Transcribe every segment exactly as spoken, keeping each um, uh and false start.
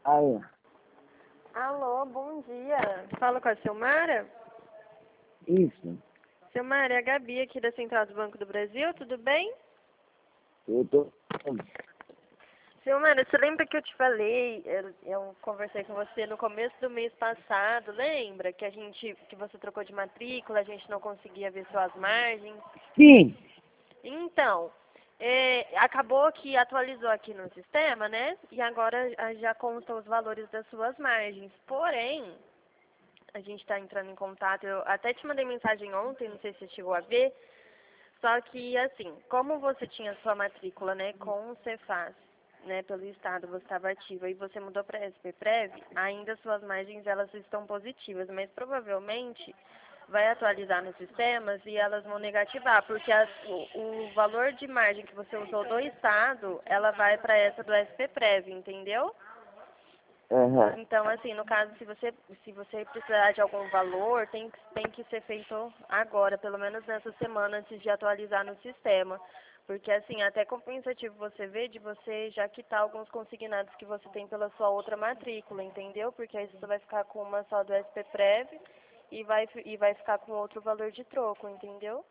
Aí, Alô, bom dia. Fala com a Silmara? isso. Silmara, é a Gabi aqui da Central do Banco do Brasil, tudo bem? Eu tô. Silmara, você lembra que eu te falei, eu, eu conversei com você no começo do mês passado, lembra? Que a gente, que você trocou de matrícula, a gente não conseguia ver suas margens. Sim. Então, é, acabou que atualizou aqui no sistema, né? E agora ah, já constam os valores das suas margens. Porém, a gente está entrando em contato, eu até te mandei mensagem ontem, não sei se você chegou a ver, só que assim, como você tinha sua matrícula, né, com o Cefaz, né, pelo estado, você estava ativa e você mudou para a S P Prev, ainda suas margens elas estão positivas, mas provavelmente vai atualizar nos sistemas e elas vão negativar, porque as, o, o valor de margem que você usou do estado, ela vai para essa do S P Prev, entendeu? Aham. Então, assim, no caso, se você, se você precisar de algum valor, tem, que- tem que ser feito agora, pelo menos nessa semana, antes de atualizar no sistema. Porque, assim, até compensativo você ver de você já quitar alguns consignados que você tem pela sua outra matrícula, entendeu? Porque aí você vai ficar com uma só do S P Prev e vai, fi- e vai ficar com outro valor de troco, entendeu?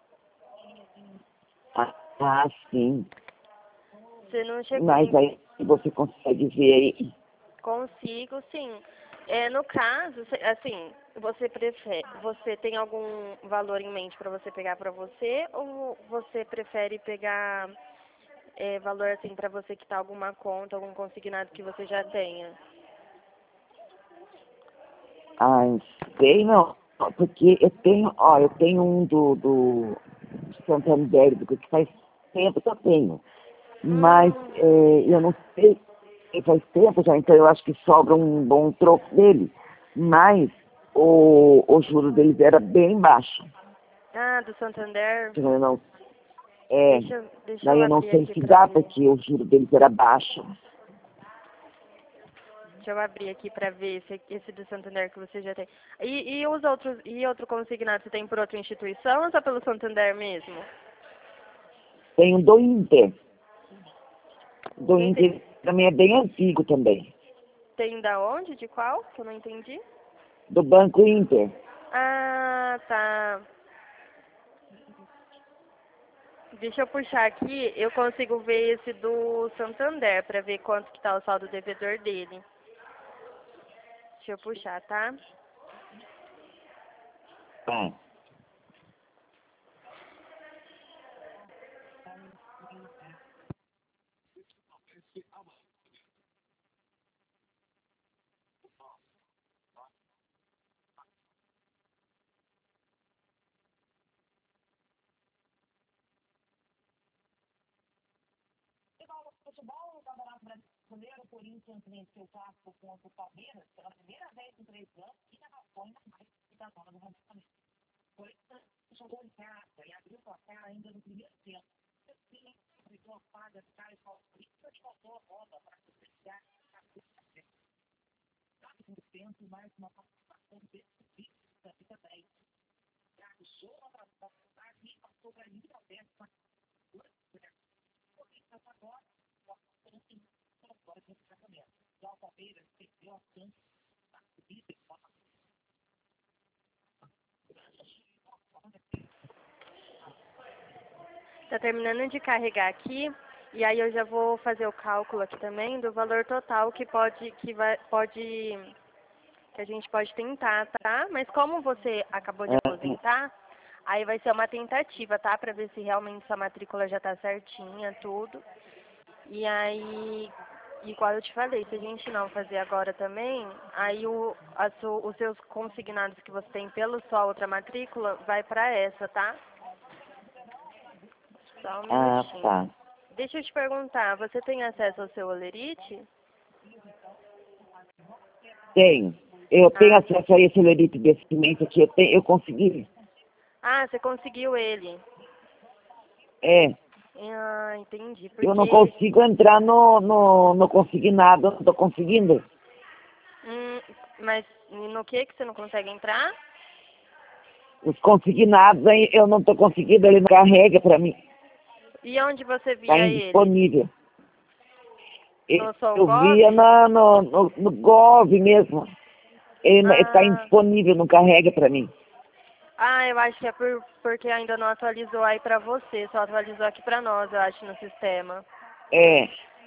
Ah, ah, sim. Você não chegou. Mas aí você consegue ver aí. Consigo, sim. É, no caso, se- assim, você prefere, você tem algum valor em mente para você pegar para você ou você prefere pegar é, valor assim para você quitar alguma conta, algum consignado que você já tenha? Ah, sei não. Porque eu tenho, ó, eu tenho um do, do Santander, do que faz tempo que eu tenho. Mas Hum, é, eu não sei, faz tempo já, então eu acho que sobra um bom troco dele. Mas o, o juro deles era bem baixo. ah, do Santander. Eu não, é, Deixa, eu- deixa daí eu eu não abrir sei aqui se para dá, ver. porque o juro deles era baixo. Deixa eu abrir aqui para ver esse, esse do Santander que você já tem. E, e os outros, e outro consignado você tem por outra instituição ou só pelo Santander mesmo? Tem um do Inter. Do Quem tem, Inter também é bem antigo também. tem da onde? De qual? Que eu não entendi. Do Banco Inter. Ah, tá. Deixa eu puxar aqui, eu consigo ver esse do Santander para ver quanto que tá o saldo devedor dele. Deixa eu puxar, tá? Ah, Tá terminando de carregar aqui e aí eu já vou fazer o cálculo aqui também do valor total que pode que vai pode que a gente pode tentar, tá? Mas como você acabou de ah, aposentar, aí vai ser uma tentativa, tá? Para ver se realmente sua matrícula já tá certinha, tudo. E aí, igual eu te falei, se a gente não fazer agora também, aí o, a su, os seus consignados que você tem pela sua outra matrícula vai para essa, tá? Só um ah, minutinho. tá. Deixa eu te perguntar, você tem acesso ao seu Olerite? Tenho. Eu tenho Ah, acesso a esse lerite de investimento aqui. Eu, tenho, eu consegui. ah, você conseguiu ele. É. Ah, entendi. Eu não Porque, consigo entrar no, no, no consignado. Não estou conseguindo. hum, mas no que que você não consegue entrar? Os consignados aí eu não estou conseguindo. Ele não carrega para mim. E onde você Está via ele? indisponível. No Sou Eu Gov? via na, no, no, no Gov mesmo. Ele está Ah. indisponível, não carrega para mim. Ah, eu acho que é por, porque ainda não atualizou aí pra você, só atualizou aqui pra nós, eu acho, no sistema. É.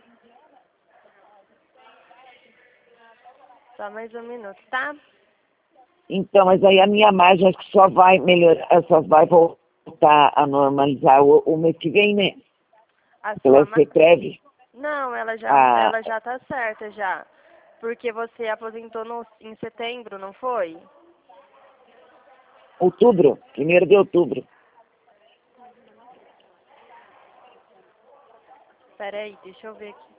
Só mais um minuto, tá? Então, mas aí a minha margem acho que só vai melhorar, só vai voltar a normalizar o, o mês que vem, né? A Pela sua ma... CEPREV. Não, ela já, A ela já tá certa já. Porque você aposentou no, em setembro, não foi? outubro, primeiro de outubro. Pera aí, deixa eu ver aqui.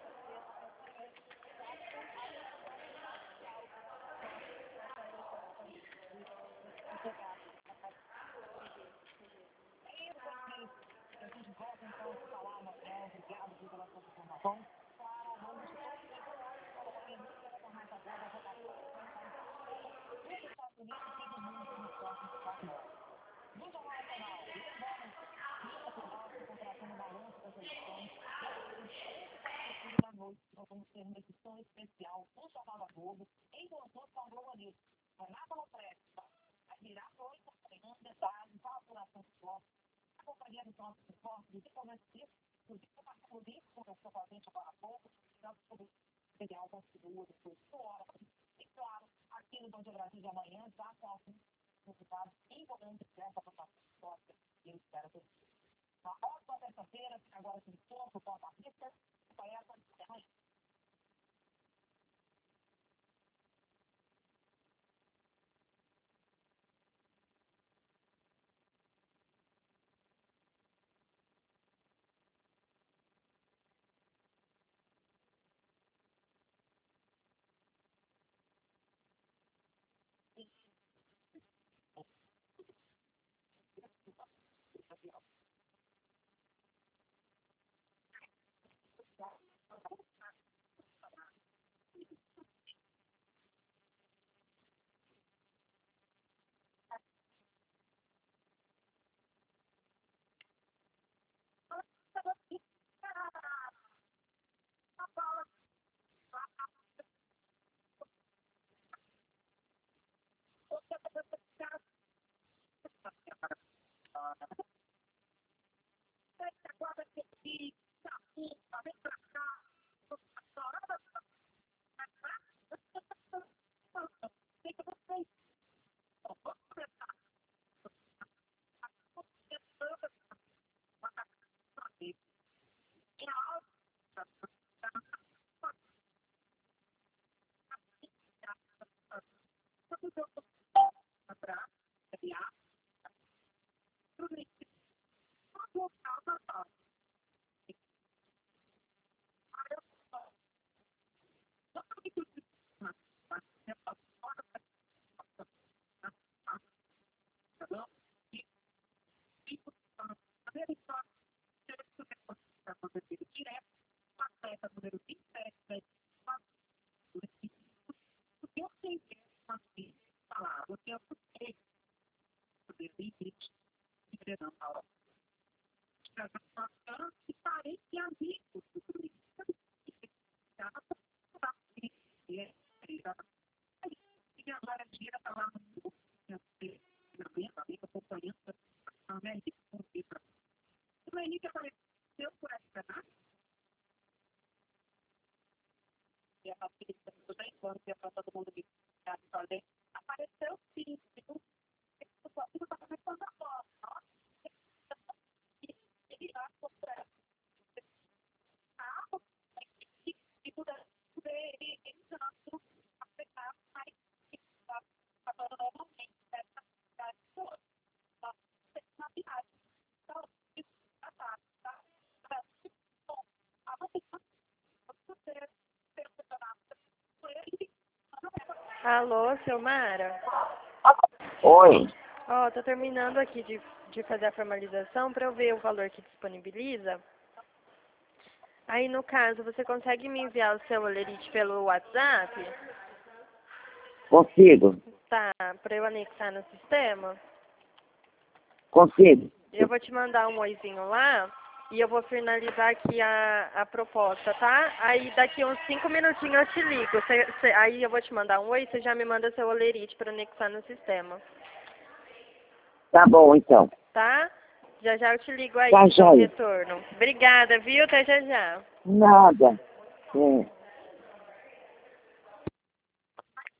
Alô, Silmara? Oi. Ó, oh, tô terminando aqui de, de fazer a formalização para eu ver o valor que disponibiliza. Aí, no caso, você consegue me enviar o seu olerite pelo WhatsApp? Consigo. Tá, para eu anexar no sistema? Consigo. Eu vou te mandar um oizinho lá E eu vou finalizar aqui a, a proposta, tá? Aí daqui uns cinco minutinhos eu te ligo. Cê, cê, aí eu vou te mandar um oi, você já me manda seu olerite para anexar no sistema. Tá bom, então. Tá? Já já eu te ligo aí, Tá, no joia. retorno. Obrigada, viu? Até já já. Nada. É.